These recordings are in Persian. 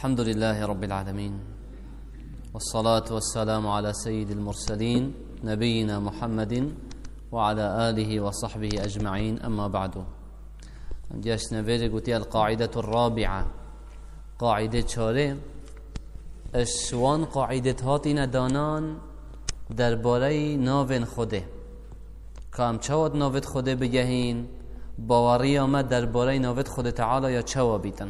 الحمد لله رب العالمين والصلاة والسلام على سيد المرسلين نبينا محمد وعلى آله وصحبه أجمعين. أما بعد، جشن نفيري القاعدة الرابعة، قاعدة چاره اشوان قاعدة هاتين دانان درباره ناوین خوده که هم چواد ناوید خوده بگهین باوری آمد درباره ناوید خود تعالی یا چوا بیتن.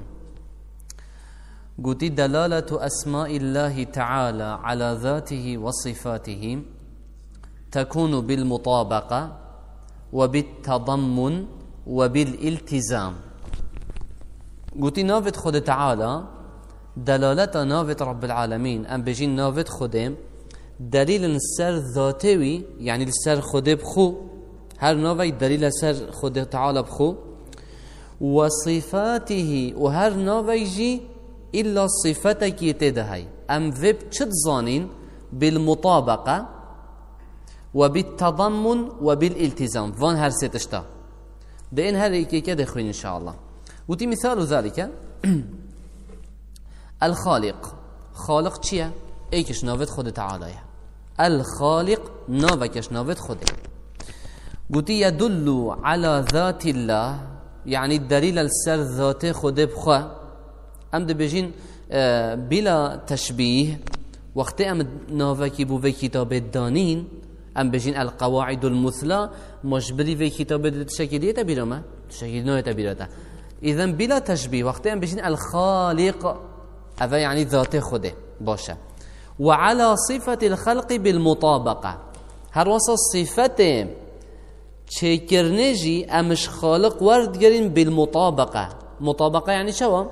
قلت دلالة أسماء الله تعالى على ذاته وصفاته تكون بالمطابقة وبالتضمن وبالالتزام. قلت ناوید خود تعالی دلالت ناوید رب العالمین ام بجین ناوید خوده دلیل سر ذاتوی، یعنی سر خوده بخو، هر ناوی دلیل سر خود تعالی بخو، و صفاته و هر ناوی جی إلا صفتك يتدهي أم ذب تشتزانين بالمطابقة وبالتضمن وبالالتزام فان هر ستشتا دين هر إيكي كده خوين إن شاء الله. وتي مثال ذلك الخالق، خالق چيه؟ ايكش ناوت خود تعالى، الخالق ناوكش ناوت خود. قلتي يدل على ذات الله، يعني الدليل السر ذات خود بخوا ام ده بجین بلا تشبیه. وقتی ام ناوکی بو وی کتاب دانین ام بجین القواعد المثلا مجبری وی کتاب شکلیه تبیرمه شکل نوع تبیرته. اذن بلا تشبیه وقتی ام بجین الخالق اوه یعنی ذات خوده باشه. وعلى صفة الخلق بالمطابقة، هر واسه صفت چکرنجی امش خالق ورد گرین بالمطابقة. مطابقة يعني شو؟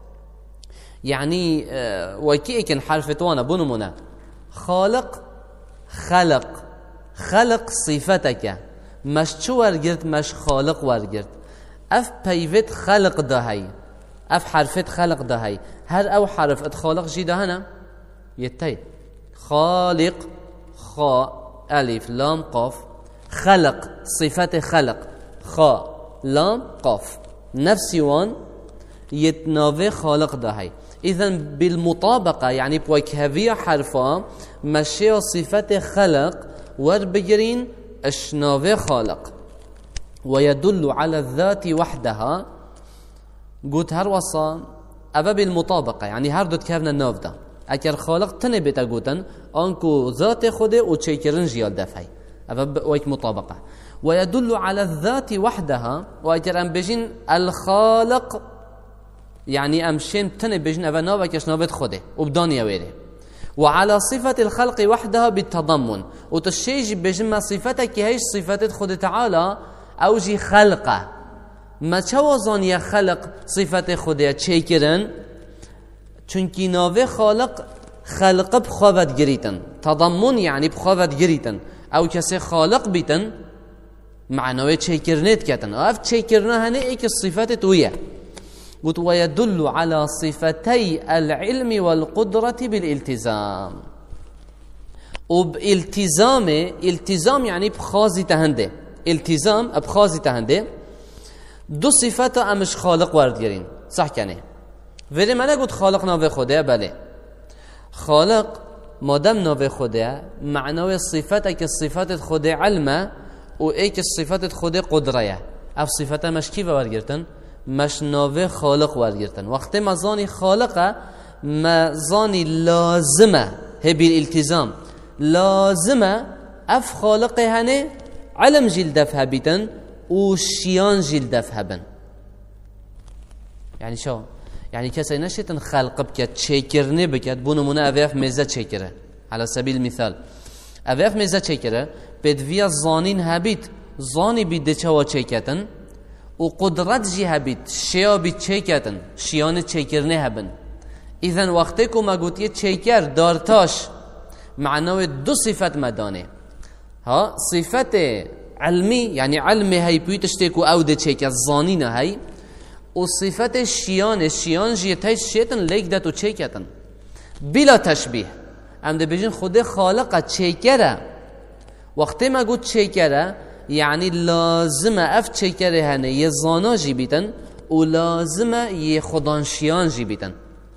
يعني وكيكن حرف توانا بنمنا خالق خلق خلق صفتك مش شو ورقرت مش خالق ورقرت اف بيفت خلق دهي اف حرفت خلق دهي هر او حرف اتخالق جي دهنا يتي خالق خا الف لام قاف خلق صفت خلق خا لام قاف نفسي وان يتناوي خالق دهي. إذن بالمطابقة يعني بوكهفية حرفا مشي صفة خلق وربجرين اشناوي خالق. ويدل على الذات وحدها. قلت هر وصا أبا بالمطابقة يعني هر دوت كافنا الناف ده اكر خالق تنبتا قوتن انكو ذات خوده و چيكرن جيال دفعي أبا ويك مطابقة. ويدل على الذات وحدها واكر ام بجين الخالق يعني أمشين تني بجن أبا ناوكش ناوت خوده وبدانيا ويري. وعلى صفة الخلق وحدها بالتضمن وتشيج بجن ما صفتك هيش صفات خود تعالى أو جي خلقه ما چوازان يا خلق صفات خوده چيكرن چونكي ناوه خالق خلق بخوابت گريتن تضمن يعني بخوابت گريتن أو كسي خالق بيتن معنوه چيكرنت كتن أف چيكرنا هنه ايك الصفات تويه. ويدل على صفتي العلم والقدرة بالالتزام. وبالتزام التزام يعني بخازي تهنده، التزام بخازي تهنده دو صفات امش خالق ورد گرین صح کنه. ولی من نگود خالق ناوه خوده بله خالق مادم ناوه خوده معنای صفت که صفت خود علمه و ایک صفت خود قدره اف صفت مش کی ورد گرتن مش ناوه خالق ورگرتن. وقتی مزانی خالقه مزانی لازمه هی بالالتزام لازمه اف خالقه هنه علم جیل دفه بیتن و شیان جیل دفه بن. يعني شو؟ يعني كسي نشتن خلق بكت چيكرنه بكت بونمونه اوف مزه چيكره على سبيل المثال اوف مزه چيكره بدویا زانین هبیت زانی بیده چوا چيكتن و قدرت جی هبید شیا بید چیکتن شیان چیکرنه هبن. اذن وقتی که ما گوتیه چیکر دارتاش معنای دو صفت مدانه ها صفت علمی یعنی علمی هی پیتشتی که او ده چیکر زانینه هی و صفت شیان جی تایش شیطن لیک ده تو چیکتن بلا تشبیه ام ده بجین خود خالق چیکره. وقتی ما گوت چیکره يعني لازمه اف چکره هنه یه زانا جی بیتن و لازمه یه خدانشیان جی بیتن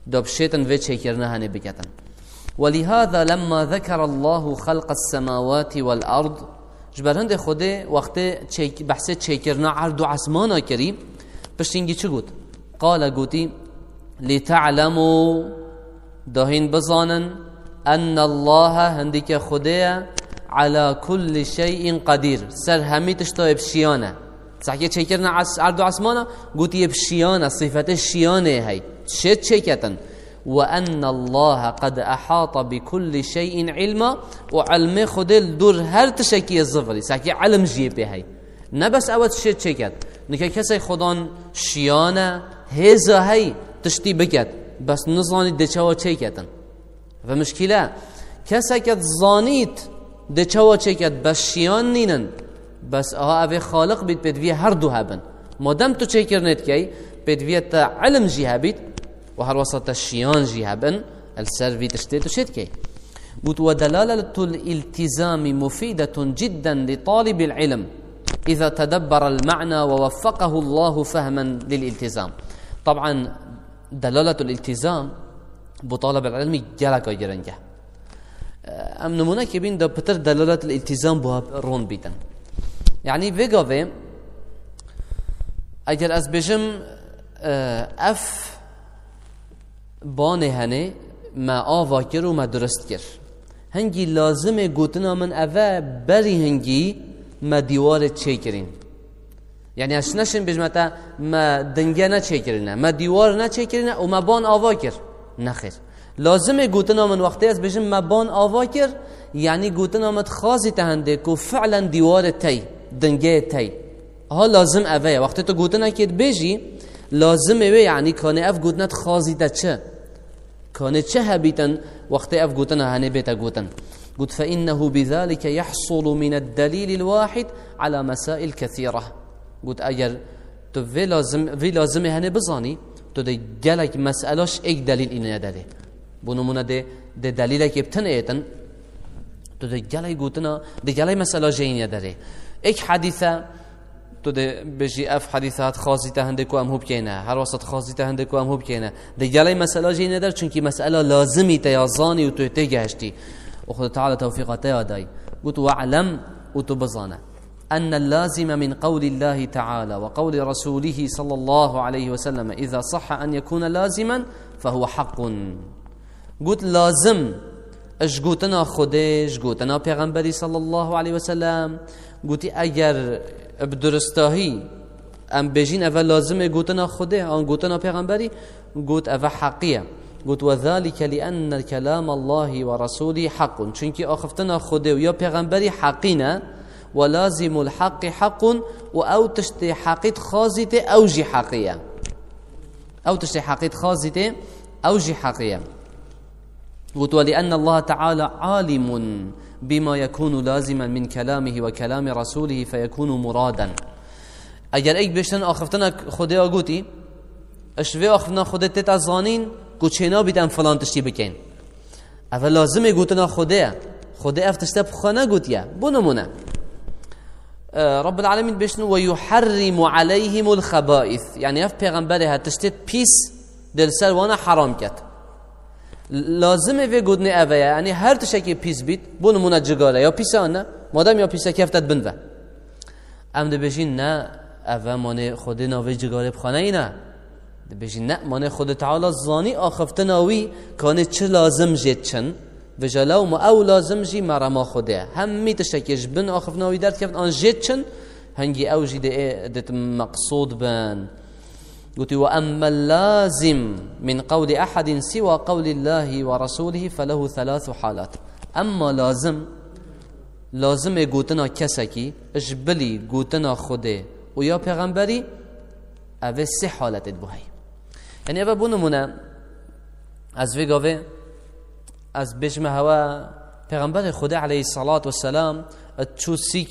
داب شیطان و چیکرنا هنه بکتن. ولهذا لما ذكر الله خلق السماوات والارض جبرند خوده وقت بحث چیکرنا عرض و عسمانا کری پشتینگی چه گود؟ قال گوتی لتعلموا داهین بزانن ان الله هندیک خوده على كل شيء قدير سر همي تشتا بشيانه صحيح چيكرنا عرض عثمانه قوتي بشيانه صفته الشيانه هي شت چيكتن وان الله قد احاط بكل شيء علما وعلم خدل دور هر تشكي الظفري صحيح علم جيبه هي نه بس اول شت چيكت نكه کسی خدان شيانه هزا هي تشتي بكت بس نزاني دچوا چيكتن فمشكله کسی که زانیت ده چوا چکت بس شیان نینن بس اوه خالق بید بدوی هر دو هبن مادم تو چکر نت کی بدوی تا علم جی هبید و هر وسط شیان جی هبن السر في تشتيت وشيت كي ودلالة الالتزام مفيدة جدا لطالب العلم إذا تدبر المعنى ووفقه الله فهما للالتزام. طبعا دلالة الالتزام بطالب العلم جلك وجرنجه ام نمونه که بین دا پتر دلالت الالتزام با رون بیتن یعنی وگاوه اگر از بجم اف بانه هنه ما آوا کر و ما درست کر هنگی لازمه گوتنا من اوه بری هنگی ما دیوار چه کرین یعنی اشنشن بجمتا ما دنگه نه چه کرینه ما دیوار نه چه کرینه و ما بان آوا کر نخیر لازمه گوتنا من وقتی از بجم مبان آوا کر یعنی گوتنا من خاصی تهنده که فعلا دیوار تی دنگه تی ها لازم اوه وقتی تو گوتنا کد بجی لازمه وی یعنی کانه اف گوتنت خاصی تا چه کانه چه هبیتن وقتی اف گوتنا هنه بیتا گوتن قلت فإنه بذلك يحصل من الدليل الواحد على مسائل كثيرة قلت اگر تو وی لازم هنه بزانی تو ده گلک مسئلهش ایک دلیل اینه داره بونمونه ده دلیل که ابتن ایتن تو ده گلای گوتنا ده گلای مسئله جینه داره ایک حدیثه تو ده بجی اف حدیثات خاصی تهنده کو هم هوب کینه هر وسط خاصی تهنده کو هم هوب کینه ده گلای مسئله جینه داره چون که مسئله لازمی تیازانی و تو تگهشتی و خود تعالی توفیقات یادای قلت وعلم و تو بزانه أن اللازم من قول الله تعالى وقول رسوله صلى الله عليه وسلم إذا صح أن يكون لازما فهو حق. قلت لازم اش قوتنا خدش قوتنا پیغمبری صلى الله عليه وسلم قلت اگر بدرستاهی ام بجین اول لازم قوتنا خده آن قوتنا پیغمبری قلت اول حقیه قلت وذلك لأن كلام الله ورسوله حق چونك آخفتنا خده و یا پیغمبری حقینا ولازم الحق حق او تشتي حقيت خازته اوجي حقيه او تشتي حقيت خازته اوجي حقيه ولأن الله تعالى عالم بما يكون لازما من كلامه وكلام رسوله فيكون مرادا. اگر ایک بشتن آخفتنا خدا گوتی اشوی آخفتنا خدا تت زانین کوچینا بیدن فلان تشتی بکن اول لازمه گوتنا خدا افتشته بخانه گوتیه بنمونه رب العالمين بيشنو ويحرم عليهم الخبائث يعني اف پیغمبره تشتت پیس دل سر وانا حرام کت لازمه في گودنی اوه يعني هر تشکی پیس بید بونمونه جگاره یا پیسانه مادام یا پیسه کفتت بنده ام ده بشین نه اوه مانه خود ناوی جگاره بخانه ای نه ده بشین نه مانه خود تعالی زانی آخفته ناوی کانه چه لازم جد چن و جلو ما او لازم جی مرما خوده همی تشکیش بن آخفناوی درد کفت آن جد چن هنگی او جی دت مقصود بن قلت وأما اللازم من قول أحد سوى قول الله ورسوله فله 3 حالات. اما لازم گوتنا کسکی اجبلی گوتنا خوده و یا پیغمبری اوه 3 حالت بوهی یعنی اوه بونمونه از وگاوه از بجمه هوا پیغمبر خدا علیه الصلاة والسلام اتشو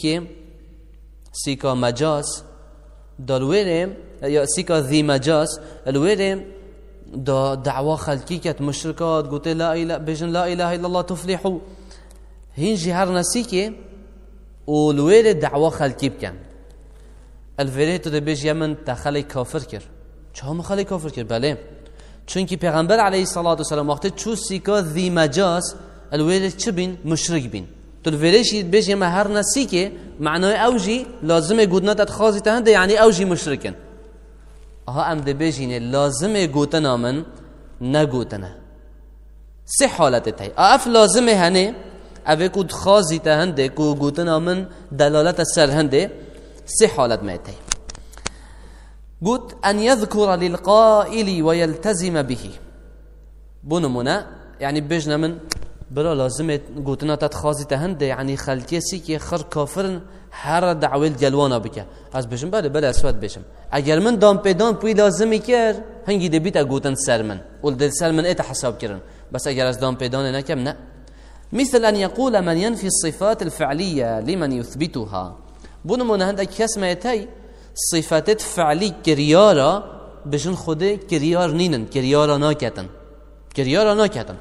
سیکا مجاز دالویرم یا سیکا ذی مجاز الویرم دا دعوه خلقی کت مشرکات گوته لا اله بجن لا اله الا الله تفلحو هنجی هر نسیکه اولویر دعوه خلقی بکن الویره تو ده بج یمن تخلی کافر کر چه هم خلی کافر کر بله چونکی پیغمبر علیه الصلاة والسلام وقتی چو سیکا ذی مجاز الویل چه بین مشرک بین تو الویلشی بیش ما هر نسی که معنای اوجی لازمه گودنات خاصی تهنده یعنی اوجی مشرکن ها ام ده بیشینه لازمه گوتنا من نگوتنه سه حالت تای اف لازمه هنه اوه کود خاصی تهنده کو گوتنا من دلالت سر هنده سه حالت ما تای قلت أن يذكر للقائل ويلتزم به بنمنا يعني بجنا من بلا لازم قلتنا تتخاذي تهنده يعني خلقيسي كي خر كافرن هر دعوه الجلوانا بك از بجم بله اسود بجم اگر من دام پیدان پوی لازمی کر هنگی دبیت اگوتن سر من ول دل سر من ایت حساب کرن بس اگر از دام پیدان نکم نه مثل أن يقول من ينفي الصفات الفعلية لمن يثبتها بنمنا هندك كسمه تاي صفات فعلی کریارا بجن خوده کریار نینن کریارا ناکتن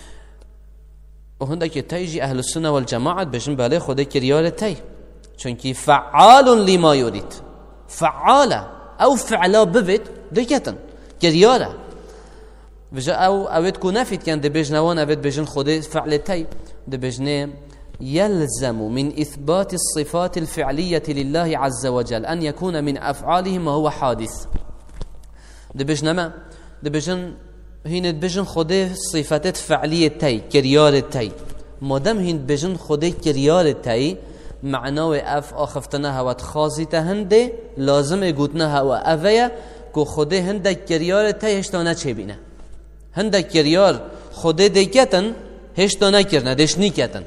و هنده که تایجی اهل السنه والجماعت بجن باله خوده کریار تای چونکی فعال لما یورید فعاله او فعلا ببید دکتن کریارا بجا او اوید کو نفید کن ده بجنوان اوید بجن خوده فعل تای ده بجنه يلزم من إثبات الصفات الفعلية لله عز وجل أن يكون من أفعاله ما هو حادث دبجن هين بجن خده صفات فعلية تاي كريار تاي مادام هين بجن خده كريار تاي معناه اف آخفتنها و تخازی هنده لازم گوتنها و اویا که خده هنده كريار تاي هشتانه چه بینه هنده كريار خده دیکتن هشتانه کرنه دشنی کتن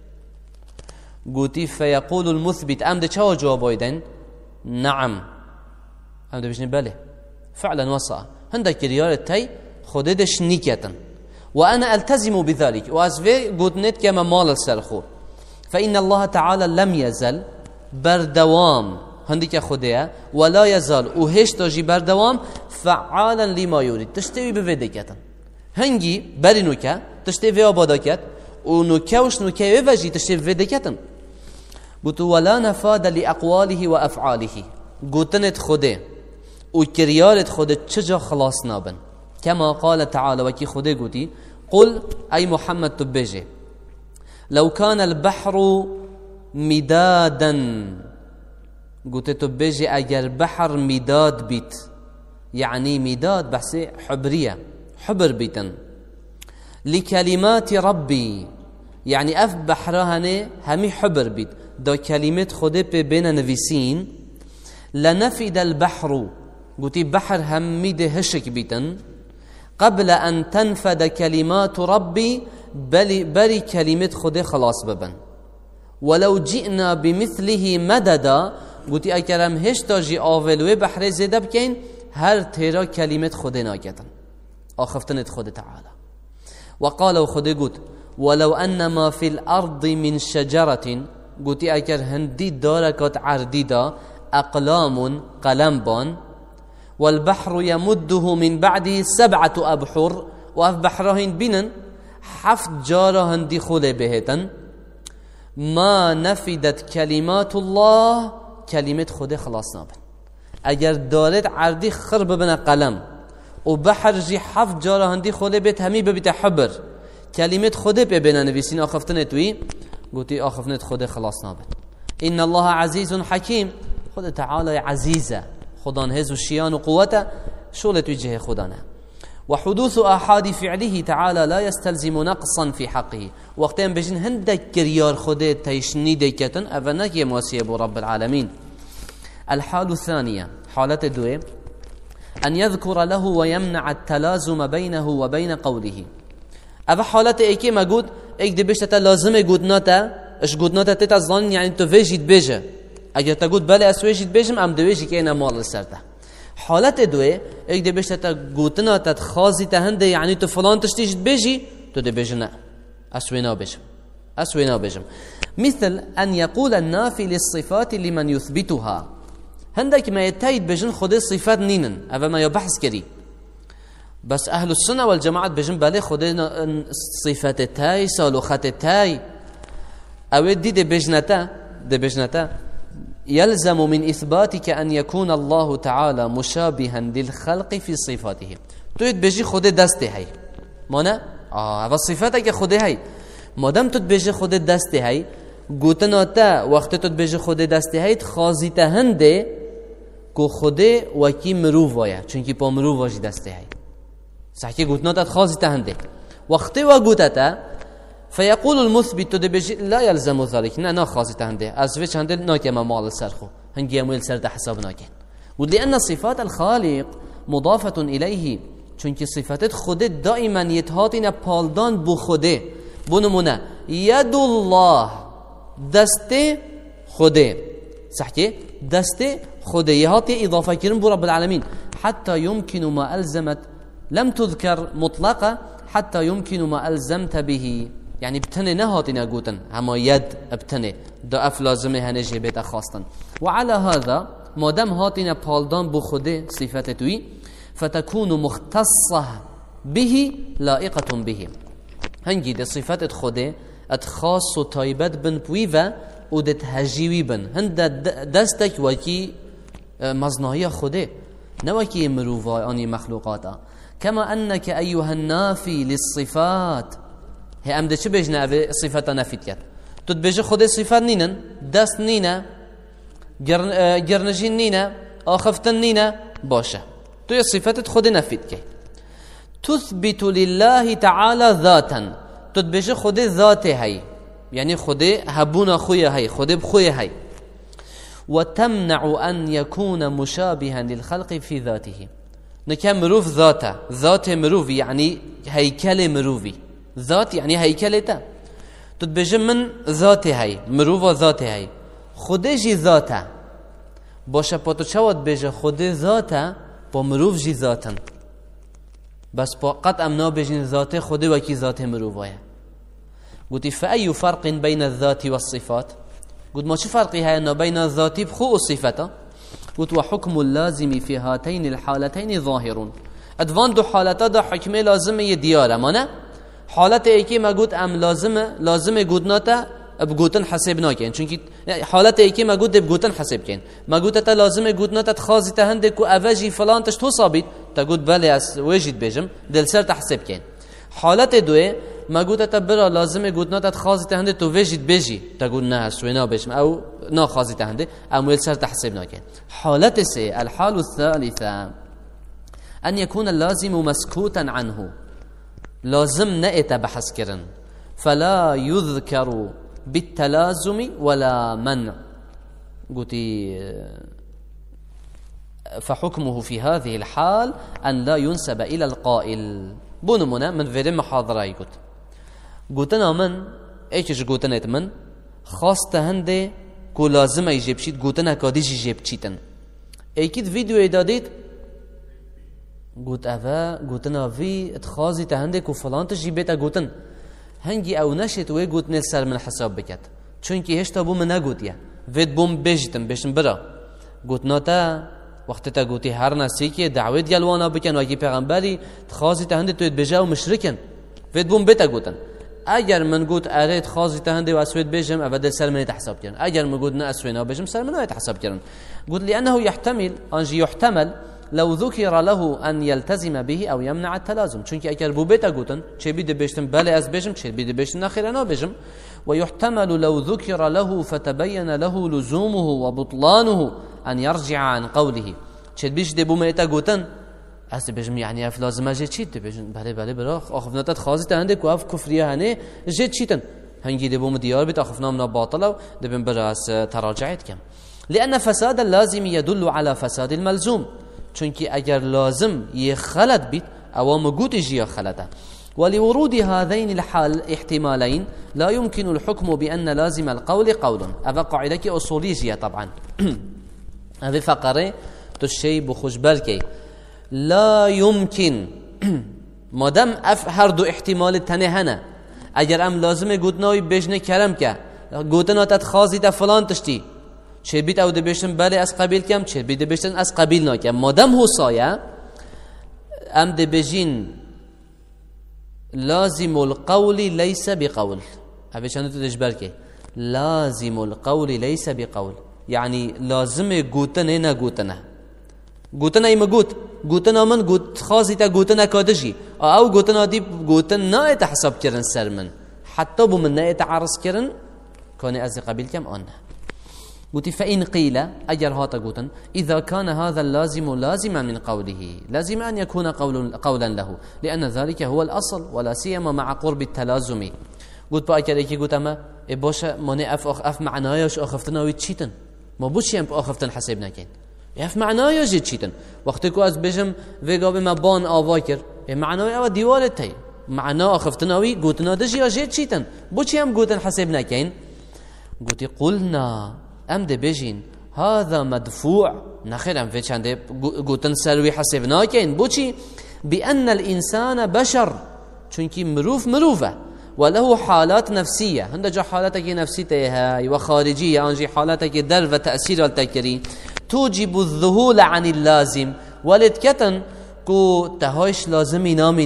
قوتي فيقول المثبت ام ده چه جواب ايدن نعم ام ده بشني بله فعلا وصا هندك كريار تاي خودش نيكتن وانا التزم بذلك وازفي قوتنت كما مال السرخو فان الله تعالى لم يزل بردوام هندك خوديا ولا يزال وهش تاجي بردوام فعالا لما يريد تشتوي بفيدكتن هنگي برينوكا تشتوي آبادكت و نوكاوش نوكاوي وجي تشتوي بفيدكتن قلت ولا نفاد لأقواله وأفعاله قلتنت خوده وكريارت خوده چجا خلاص نابن كما قال تعالى وكي خوده قلتي قل أي محمد تبجي لو كان البحر مدادا قلت تبجي أجر بحر مداد بيت يعني مداد بحسي حبرية حبر بيتن لكلمات ربي يعني اف بحرهنه همي حبر بيت دا كلمات خده بين نفسين لنفد البحر قلتي بحر همي ده هشك بيتن قبل أن تنفد كلمات ربي بل كلمات خده خلاص ببن ولو جئنا بمثله مددا قلتي اكرم هشتا جي آولوه بحر زيده بكين هر تيرا كلمات خده ناكتن آخفتنت خده تعالى وقالوا خده قلت ولو أن ما في الأرض من شجرة قلت أكر هندي داركات عرديدا أقلام قلمبان والبحر يمده من بعده 7 أبحر وأف بحرهن بينن 7 جارة هندي خول بهتن ما نفدت كلمات الله كلمة خده خلاص نابن اگر دارت عردي خرب بنا قلم وبحر جي 7 جارة هندي خول بيت همي ببيت حبر كلمة خده ببنا نفسين آخفتنه توي قلتي آخفتنه خده خلاص نابد إن الله عزيز حكيم خده تعالى عزيزة خدان هزو الشيان وقوته شولة وجه خدانه وحدوث آحاد فعله تعالى لا يستلزم نقصا في حقه وقتين بجن هندك كريار خده تيشني ديكتن أفنك يمواسي أبو رب العالمين الحال الثانية حالة دوي أن يذكر له ويمنع التلازم بينه وبين قوله اول حالت ایکی مگود ایک دی بشتا لازمه گودناتا اش گودناتا تتا ظن یعنی تو ویجید بیجه اگر تا گود بله اس ویجید بیجم ام دویجی که اینا مال سرده حالت دوی ایک دی بشتا گودناتا خازی تهنده یعنی تو فلان تشتیجید بیجی تو دی بیجه نه اسوینا بیجم مثل ان يقول النافي للصفات لمن يثبتها هندك ما يتايد بجن خود صفات نينن اول ما يبحث كري بس أهل السنة والجماعة بجن بالي خدنا صفات تاي سالوخات تاي أو دي بجنتا يلزم من إثباتك أن يكون الله تعالى مشابها للخلق في صفاته تو بجی خود دسته هی مانه و صفته که خود هی مادم تو بجی خود دسته هی گوتناتا وقت تو بجی خود دسته هی خازی تهنده که خود وکی مروف وایا چونکی پا مروف واجی دسته هی صحیح گوتناتا خازی تهنده وقت و گوتتا فيقول المثبت بجي لا يلزم ذلك نه خاصه تنده از وچ هنده ناکه مال سرخو هنگی امویل سر ده حساب ناکه ولأن صفات الخالق مضافة إليه چونکه صفات خود دائما یتهاتین پالدان بو خوده بونمونه ید الله دست خوده صحیح دست خوده یهات اضافه کردن بو رب العالمین حتى يمكن ما ألزمت لم تذكر مطلقه حتى يمكن ما ألزمت به يعني بتنه نهاتنا قوتن هما يد ابتنه دا اف لازمه هنجي بيتا خاصتن وعلى هذا ما دام هاتنا بالدان بو خوده صفات توي فتكون مختصة به لائقة به هنجي دي صفات خوده اتخاص و تايبت بن بوي و دت هجيوي بن هند دستك وكي مزناهي خوده نوكي مروفا اني مخلوقاتا كما انك ايها النافي للصفات هي ام ده چه بجنه به صفات نفید کرد تو بجه خود صفات نینن دست نینه گرنجین نینه آخفتن نینه باشه تو یه صفات خود نفید کرد تثبت لله تعالى ذاتا تو بجه خود ذات هی یعنی خود هبون خوی هی خود بخوی هی وتمنع ان يكون مشابها للخلق في ذاته نکه مروف ذات مروف يعني هيكل مروفي ذات يعني هيكلته تتبجي من ذاته هي مروفا ذاته هي خوده جي ذاته باشه پا تو چواد بجه خوده ذاته با مروف جي ذاتن بس با قد امنا بجين ذاته خوده وكي ذاته مروفايا قلت فأي فرق بين الذات والصفات قلت ما شو فرقي هاي انه بين الذات بخو الصفات قلت وحكم اللازم في هاتين الحالتين ظاهر ادوان دو حالتا دا حكمه لازمه دياره مانه حالت ایکی ما گوت ام لازمه گوتناتا بگوتن حساب ناکن چونکی حالت ایکی ما گوت بگوتن حساب کن ما گوت تا لازمه گوتناتا خازی تهنده کو اوجی فلان تش تو ثابت تا گوت بله اس وجد بجم دل سر تحسب کن حالت دوه ما گوت تا برا لازمه گوتناتا خازی تهنده تو وجد بجی تا گوت نه سوینا بجم او نا خازی تهنده ام سر تحسب ناکن حالت سه الحال الثالثه ان يكون اللازم مسكوتا عنه لازم نأت بحث كرن فلا يذكر بالتلازم ولا منع قلتي فحكمه في هذه الحال أن لا ينسب إلى القائل بونمنا من فيدم محاضرة قلتنا من ايش قلتنا من خاص تهنده كو لازم يجيب شيت قلتنا كاديش يجيب شيتن ايكيد فيديو ايداديت قلت أفا قلتنا في اتخاذي تهندك وفلان تجيبت قلتن هنجي او نشت وي قلت نلسر من حساب بكت چونكي هشتا بو من قلت يا فيد بوم بجتم بشن برا قلتنا تا وقت تا قلتي هر ناسي كي دعوت يلوانا بكن واجي پیغمبري اتخاذي تهندك تو بجا ومشركن فيد بوم بتا قلتن اگر من قلت اريد خاذي تهندك واسويد بجم ابدا سر من تحساب كرن اگر من قلت نا اسوينا بجم سر من تحساب كرن قلت لانه يحتمل انجي يحتمل لو ذكر له أن يلتزم به أو يمنع التلازم چونك اگر بو بيتا قوتن چه بيد بيشتن بله از بيجم چه بيد بيشتن نخير انا بيجم ويحتمل لو ذكر له فتبين له لزومه وبطلانه أن يرجع عن قوله چه بيش دي بو ميتا قوتن از بيجم يعني اف لازم اجي چيت بيجم بله براخ اخفناتت خازت عندك واف كفريه هنه جي چيتن هنگي دي بو مديار بيت اخفنا من باطله دبن براس تراجعت كم لأن فساد اللازم يدل على فساد الملزوم چونکی اگر لازم یه خلط بیت او مگوت جیا خلطه ولورود هذين الحال احتمالين لا يمكن الحكم بأن لازم القول قول هذا قاعدة أصولية طبعا هذه فقرة تشي بخوش بالكي لا يمكن ما دام هر دو احتمال تنهنا اگر ام لازم گوتناوی بجنه کرم که گوتنا تتخازی تا فلان تشتی چه بیت او دبیشتن بله از قبیل کم چه بیت دبیشتن از قبیل نکم مادم هو سایه ام دبیجین لازم القول ليس بقول ابيشان تدجبر كي لازم القول ليس بقول يعني لازم گوتنه نه گوتنه گوتن ای مگوت گوتن من گوت خاصی تا گوتن کادشی او گوتن دی گوتن نه حساب کردن سر من حتی بو من نه تعرض کردن کنه از قبیل کم آن قلت فإن قيل أجر هاتا قوتا إذا كان هذا اللازم لازما من قوله لازم أن يكون قولا له لأن ذلك هو الأصل ولا سيما مع قرب التلازم قلت بأكد إيكي قلت أما باشا ماني أف معناياش أخفتنا ويتشيتن ما بوش يم أخفتن حسابنا كين أف معناياش يتشيتن وقتكو از بجم ويقا بما بان آواكر معناي أو ديوالت تاي معنا أخفتنا وي قلتنا دجي أجيت شيتن بوش يم قلتن حسابنا كين قلت قلنا ام ده بجین هذا مدفوع نخير ام في چنده گوتن سروی حسابنا کن بوچی بأن الإنسان بشر چونکی مروفه وله حالات نفسية هند جا حالاتك نفسية وخارجية انجي حالاتك در و تأثير والتكري توجب الذهول عن اللازم ولدكتن كو تهايش لازم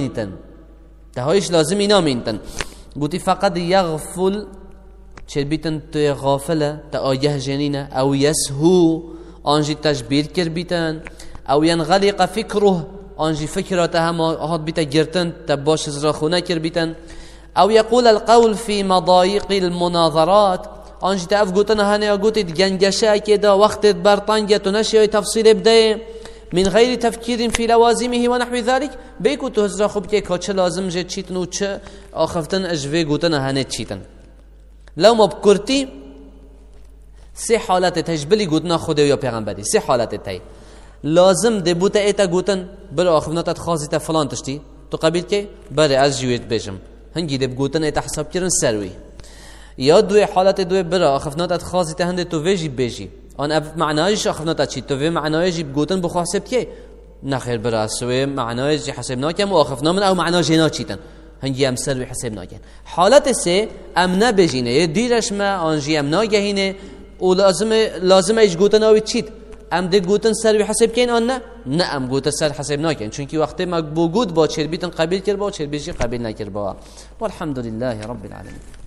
ينامينتن قلت فقد يغفل چه بیتن توی غافله تا آیه جنینه او یسهو آنجی تجبیر کر بیتن او ینغلق فکره آنجی فکراته هم هاد بیتا گرتن تا باش زراخونه کر بیتن او یقول القول في مضايق المناظرات آنجی تا اف گوتن هنه گوتید گنگشه که دا وقتت برطنگه تو نشی تفصیل بده من غير تفكير في لوازمه ونحو ذلك بيكو تو هزرا خوب که چه لازم جه چیتن و چه آخفتن اجوه گوتن هنه چیتن لو ما بكرتي سه حالات تجبلي قوتنا خده ويا پیغمبري سه حالات تاي لازم ده بوتا ايتا قوتن برا اخفناتت خاصيتا فلان تشتي تو قبيل كي برا از جويت بيجم هنگي ده بقوتن ايتا حساب كرن سروي يا دوي حالات دوي برا اخفناتت خاصيتا هنده تو ويجي بيجي انا معنايش اخفناتت چي تو في معنايش بقوتن بخواسب كي نخير برا سوي معنايش حسبنا كم واخفنا من او معنايش هنا چيتن هنگی هم سر و حساب ناگهین حالت سه ام نبجینه دیرش ما آنجی ام ناگهینه و لازم ایش گوتن آوید چید ام ده گوتن سر و حساب کن آن نه ام گوتن سر حساب ناگهین چونکی وقتی ما بگود با چربیتن قبیل کر با چربیجی قبیل نکر با والحمد لله رب العالمین